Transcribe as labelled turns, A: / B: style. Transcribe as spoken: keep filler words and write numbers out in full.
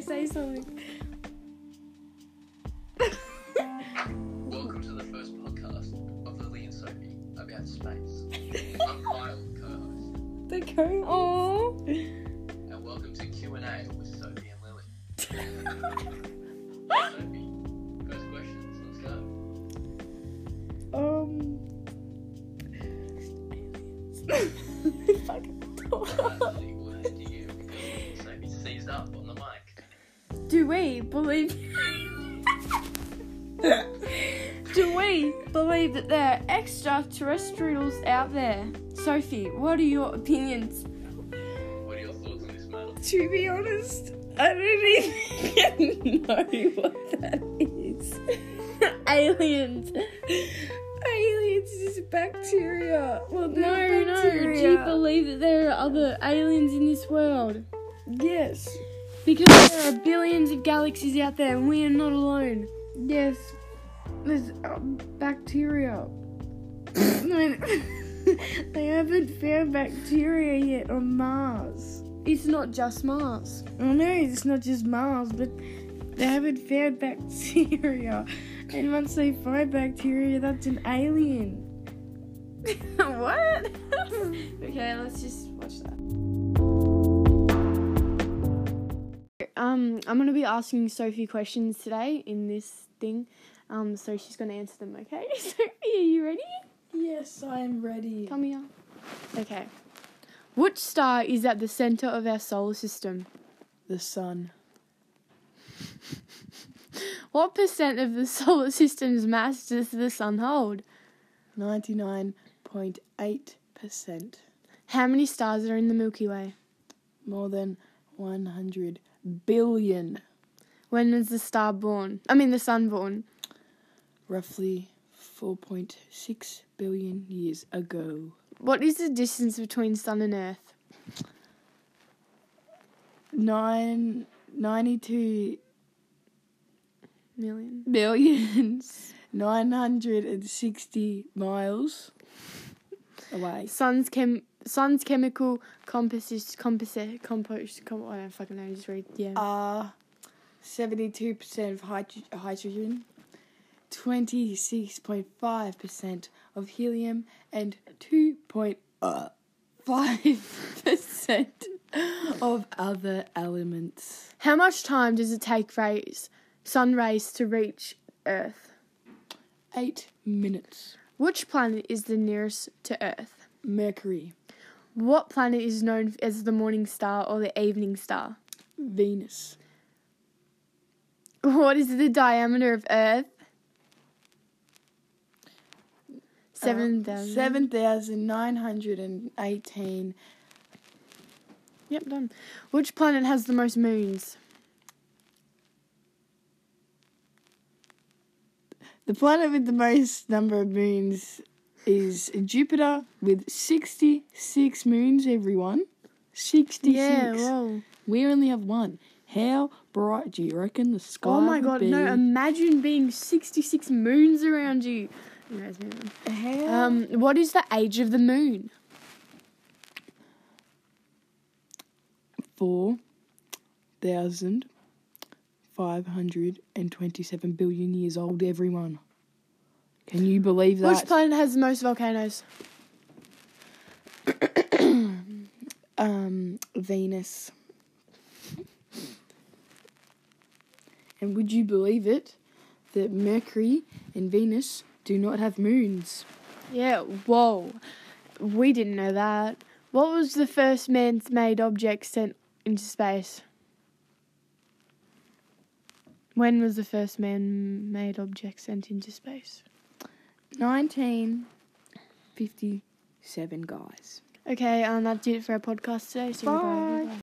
A: say something.
B: Welcome to the first podcast of Lily and Sophie about space. I'm Kyle, co-host.
A: The co. Oh.
B: And welcome to Q and A with Sophie and Lily. Sophie, first questions. Let's go.
A: Um. Fucking
B: Uh, Lily, what do you give? Because Sophie seized up on the mic.
A: Do we believe? Do we believe that there are extraterrestrials out there? Sophie, what are your opinions?
B: What are your thoughts on this matter?
A: To be honest, I don't even know what that is. Aliens. Aliens is bacteria. Well,
C: No,
A: they're
C: no.
A: bacteria.
C: Do you believe that there are other aliens in this world?
A: Yes.
C: Because there are billions of galaxies out there and we are not alone.
A: Yes. There's um, bacteria. They haven't found bacteria yet on Mars.
C: It's not just Mars.
A: I know it's not just Mars, but they haven't found bacteria. And once they find bacteria, that's an alien.
C: What? Okay, let's just watch that. Um, I'm going to be asking Sophie questions today in this thing. Um, so she's going to answer them, okay? Sophie, are you ready?
A: Yes, I am ready.
C: Come here. Okay. Which star is at the centre of our solar system?
A: The sun.
C: What percent of the solar system's mass does the sun hold?
A: ninety-nine point eight percent.
C: How many stars are in the Milky Way?
A: More than one hundred billion.
C: When was the star born? I mean the sun born.
A: Roughly four point six billion years ago.
C: What is the distance between sun and earth?
A: Nine, ninety-two
C: Million.
A: billions. nine hundred sixty miles away.
C: Sun's chem sun's chemical composition composite compost com- I don't fucking know, just read yeah.
A: Are seventy-two percent of hydro- hydrogen, twenty-six point five percent of helium, and two point five percent of other elements.
C: How much time does it take rays sun rays to reach Earth?
A: Eight minutes.
C: Which planet is the nearest to Earth?
A: Mercury.
C: What planet is known as the morning star or the evening star?
A: Venus.
C: What is the diameter of Earth? Seven thousand.
A: Seven thousand nine hundred and eighteen.
C: Yep, done. Which planet has the most moons?
A: The planet with the most number of moons is Jupiter with sixty-six moons, everyone. sixty-six.
C: Yeah, whoa.
A: We only have one. How bright do you reckon the sky
C: Oh my
A: would
C: god,
A: be?
C: no, imagine being sixty-six moons around you. Anyways, moving on.
A: How?
C: Um, what is the age of the moon?
A: Four thousand five hundred and twenty-seven billion years old, everyone. Can you believe that?
C: Which planet has the most volcanoes?
A: um, Venus. And would you believe it that Mercury and Venus do not have moons?
C: Yeah, whoa. We didn't know that. What was the first man-made object sent into space? When was the first man-made object sent into space?
A: nineteen fifty-seven, guys.
C: Okay, um, that's it for our podcast today. So
A: Bye.
C: bye.